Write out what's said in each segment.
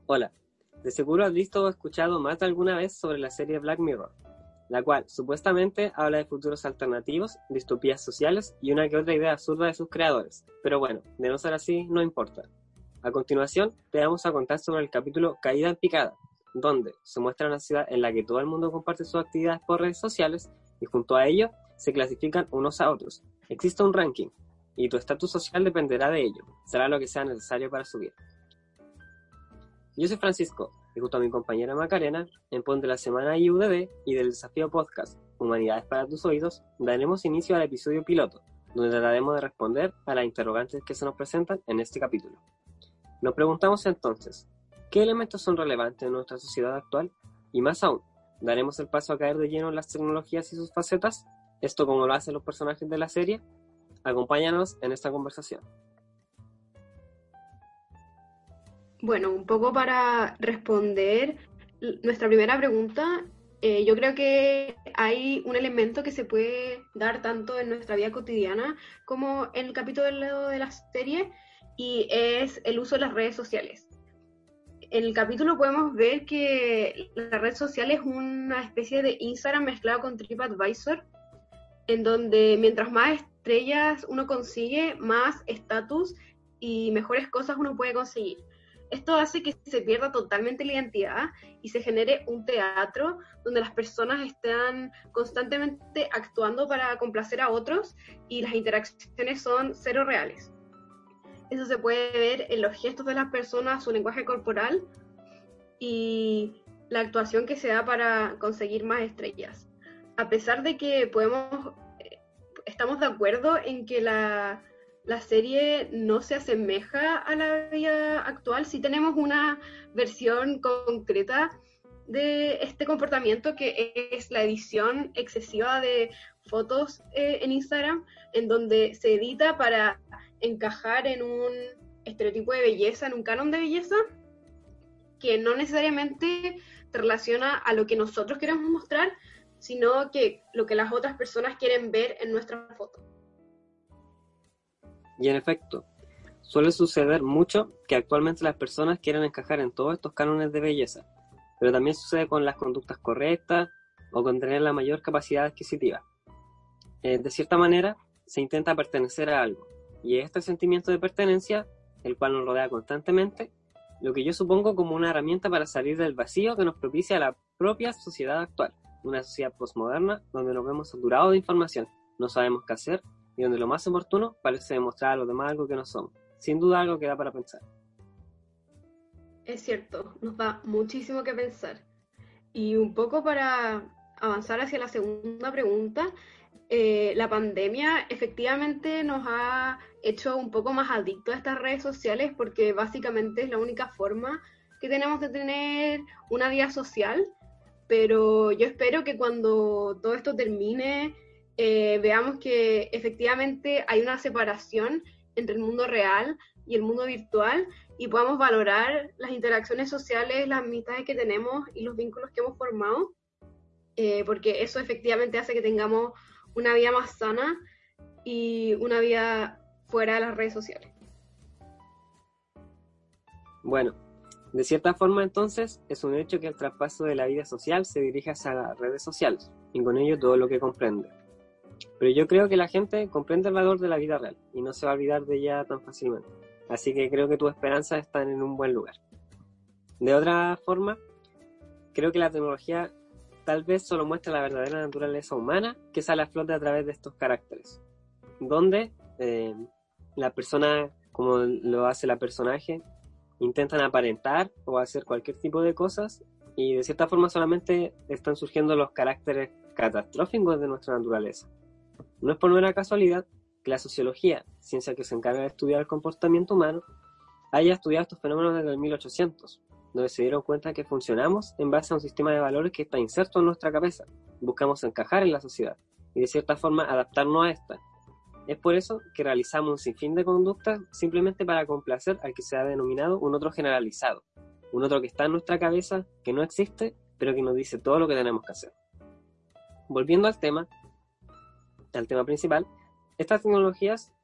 Hola, de seguro has visto o escuchado más de alguna vez sobre la serie Black Mirror, la cual supuestamente habla de futuros alternativos, distopías sociales y una que otra idea absurda de sus creadores. Pero bueno, de no ser así, no importa. A continuación, te vamos a contar sobre el capítulo Caída en Picada, donde se muestra una ciudad en la que todo el mundo comparte sus actividades por redes sociales y junto a ello se clasifican unos a otros. Existe un ranking y tu estatus social dependerá de ello. Será lo que sea necesario para subir. Yo soy Francisco y junto a mi compañera Macarena, en pos de la semana IUDD y del desafío podcast Humanidades para tus oídos, daremos inicio al episodio piloto, donde trataremos de responder a las interrogantes que se nos presentan en este capítulo. Nos preguntamos entonces, ¿qué elementos son relevantes en nuestra sociedad actual? Y más aún, ¿daremos el paso a caer de lleno en las tecnologías y sus facetas? ¿Esto como lo hacen los personajes de la serie? Acompáñanos en esta conversación. Bueno, un poco para responder nuestra primera pregunta, yo creo que hay un elemento que se puede dar tanto en nuestra vida cotidiana como en el capítulo de la serie, y es el uso de las redes sociales. En el capítulo podemos ver que la red social es una especie de Instagram mezclado con TripAdvisor, en donde mientras más estrellas uno consigue, más estatus y mejores cosas uno puede conseguir. Esto hace que se pierda totalmente la identidad y se genere un teatro donde las personas están constantemente actuando para complacer a otros y las interacciones son cero reales. Eso se puede ver en los gestos de las personas, su lenguaje corporal y la actuación que se da para conseguir más estrellas. A pesar de que estamos de acuerdo en que la serie no se asemeja a la vida actual, sí tenemos una versión concreta de este comportamiento, que es la edición excesiva de fotos en Instagram, en donde se edita para encajar en un estereotipo de belleza, en un canon de belleza, que no necesariamente se relaciona a lo que nosotros queremos mostrar, sino que lo que las otras personas quieren ver en nuestra foto. Y en efecto, suele suceder mucho que actualmente las personas quieren encajar en todos estos cánones de belleza, pero también sucede con las conductas correctas o con tener la mayor capacidad adquisitiva. De cierta manera, se intenta pertenecer a algo, y este sentimiento de pertenencia, el cual nos rodea constantemente, lo que yo supongo como una herramienta para salir del vacío que nos propicia la propia sociedad actual, una sociedad postmoderna donde nos vemos saturados de información, no sabemos qué hacer, y donde lo más oportuno parece demostrar a los demás algo que no somos. Sin duda algo que da para pensar. Es cierto, nos da muchísimo que pensar. Y un poco para avanzar hacia la segunda pregunta, la pandemia efectivamente nos ha hecho un poco más adictos a estas redes sociales, porque básicamente es la única forma que tenemos de tener una vida social, pero yo espero que cuando todo esto termine, veamos que efectivamente hay una separación entre el mundo real y el mundo virtual, y podamos valorar las interacciones sociales, las amistades que tenemos y los vínculos que hemos formado, porque eso efectivamente hace que tengamos una vida más sana y una vida fuera de las redes sociales. Bueno, de cierta forma entonces es un hecho que el traspaso de la vida social se dirige hacia las redes sociales y con ello todo lo que comprende. Pero yo creo que la gente comprende el valor de la vida real y no se va a olvidar de ella tan fácilmente. Así que creo que tus esperanzas están en un buen lugar. De otra forma, creo que la tecnología tal vez solo muestra la verdadera naturaleza humana que sale a flote a través de estos caracteres, donde la persona, como lo hace la personaje, intentan aparentar o hacer cualquier tipo de cosas y de cierta forma solamente están surgiendo los caracteres catastróficos de nuestra naturaleza. No es por mera casualidad que la sociología, ciencia que se encarga de estudiar el comportamiento humano, haya estudiado estos fenómenos desde el 1800, donde se dieron cuenta que funcionamos en base a un sistema de valores que está inserto en nuestra cabeza. Buscamos encajar en la sociedad y de cierta forma adaptarnos a esta. Es por eso que realizamos un sinfín de conductas simplemente para complacer al que se ha denominado un otro generalizado, un otro que está en nuestra cabeza, que no existe, pero que nos dice todo lo que tenemos que hacer. Volviendo al tema principal, estas tecnologías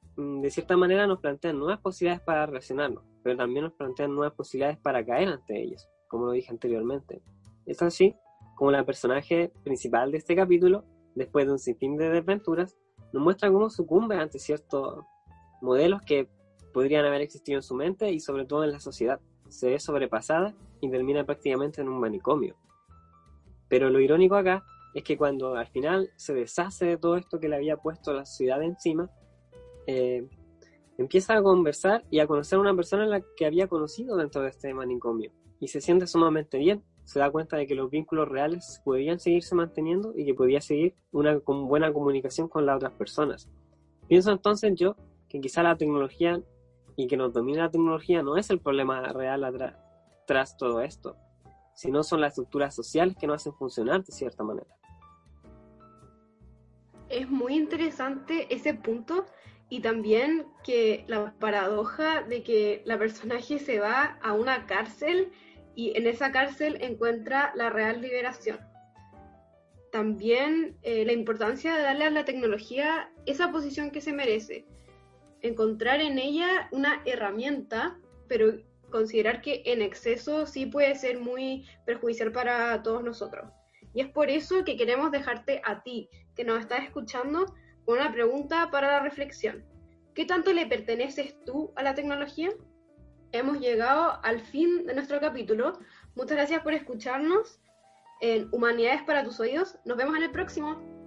de cierta manera nos plantean nuevas posibilidades para relacionarnos, pero también nos plantean nuevas posibilidades para caer ante ellos, como lo dije anteriormente. Es así como la personaje principal de este capítulo, después de un sinfín de desventuras, nos muestra cómo sucumbe ante ciertos modelos que podrían haber existido en su mente y sobre todo en la sociedad. Se ve sobrepasada y termina prácticamente en un manicomio. Pero lo irónico acá es que cuando al final se deshace de todo esto que le había puesto la sociedad encima, empieza a conversar y a conocer a una persona en la que había conocido dentro de este manicomio y se siente sumamente bien. Se da cuenta de que los vínculos reales podían seguirse manteniendo y que podía seguir una buena comunicación con las otras personas. Pienso entonces yo que quizá la tecnología y que nos domine la tecnología no es el problema real tras todo esto, sino son las estructuras sociales que nos hacen funcionar de cierta manera. Es muy interesante ese punto y también que la paradoja de que la personaje se va a una cárcel y en esa cárcel encuentra la real liberación. También la importancia de darle a la tecnología esa posición que se merece, encontrar en ella una herramienta, pero considerar que en exceso sí puede ser muy perjudicial para todos nosotros. Y es por eso que queremos dejarte a ti, que nos estás escuchando, con una pregunta para la reflexión. ¿Qué tanto le perteneces tú a la tecnología? Hemos llegado al fin de nuestro capítulo. Muchas gracias por escucharnos en Humanidades para tus oídos. Nos vemos en el próximo.